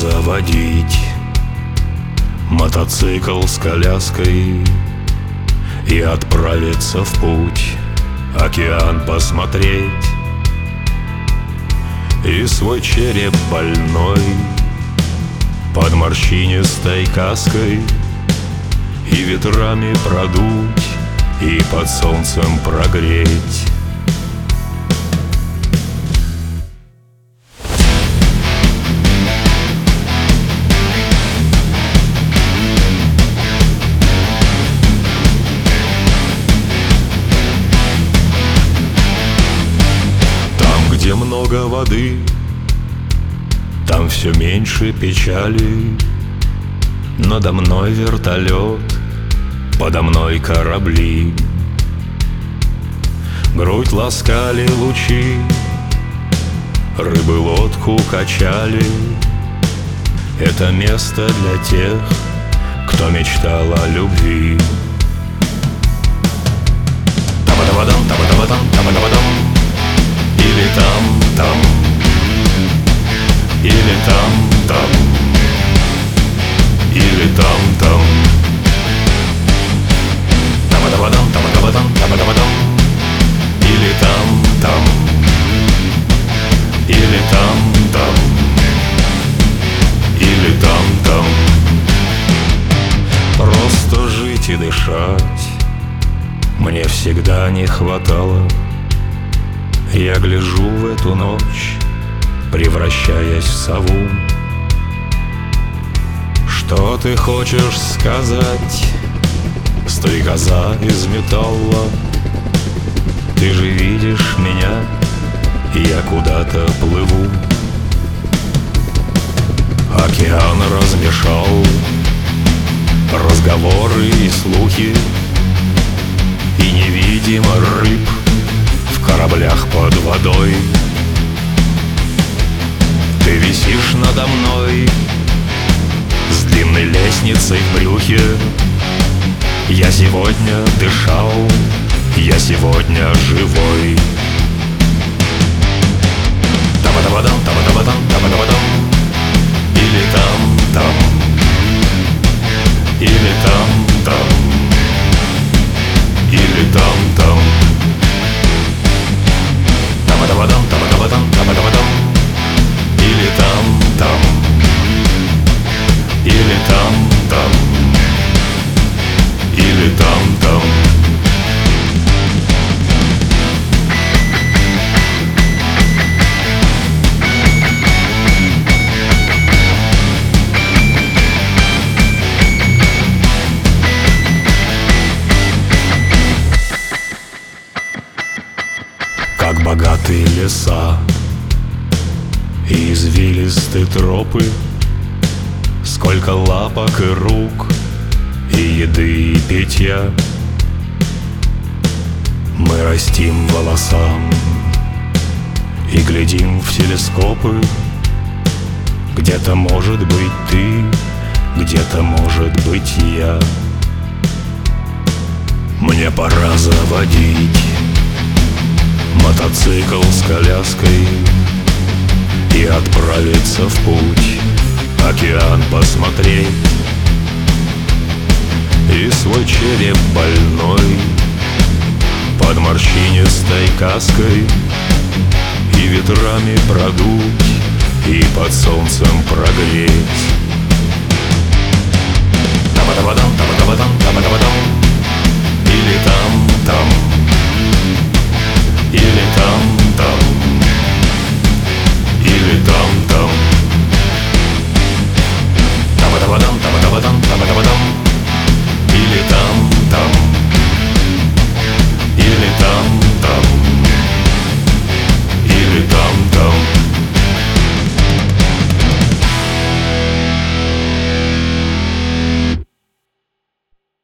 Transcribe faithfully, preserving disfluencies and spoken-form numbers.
заводить мотоцикл с коляской и отправиться в путь, океан посмотреть и свой череп больной под морщинистой каской и ветрами продуть, и под солнцем прогреть. Там, где много воды, там все меньше печали. Надо мной вертолет, подо мной корабли. Грудь ласкали лучи, рыбы лодку качали. Это место для тех, кто мечтал о любви. Табадабадам, табадабадам, табадабадам. Или там, там, или там, там, или там, там. Табадабадам, табадабадам, табадабадам. Или там, там, или там, там, или там, там. Просто жить и дышать мне всегда не хватало. Я гляжу в эту ночь, превращаясь в сову. Что ты хочешь сказать, стрекоза из металла? Ты же видишь меня, я куда-то плыву. Океан размешал разговоры и слухи, и невидимо рыб в кораблях под водой. Ты висишь надо мной с длинной лестницей в брюхе. Я сегодня дышал, я сегодня живой. Табадабадам, табадабадам, табадабадам. Или там, там, или там, там, или там, там. Табадабадам, табадабадам, табадабадам. Или там, там, или там, там, или там, там. Как богатые леса и извилистые тропы, сколько лапок и рук, и еды, и питья. Мы растим волосам и глядим в телескопы. Где-то может быть ты, где-то может быть я. Мне пора заводить мотоцикл с коляской и отправиться в путь, океан посмотреть и свой череп больной под морщинистой каской и ветрами продуть, и под солнцем прогреть. Табадабадам, табадабадам, табадабадам. Или там, там, или там, там.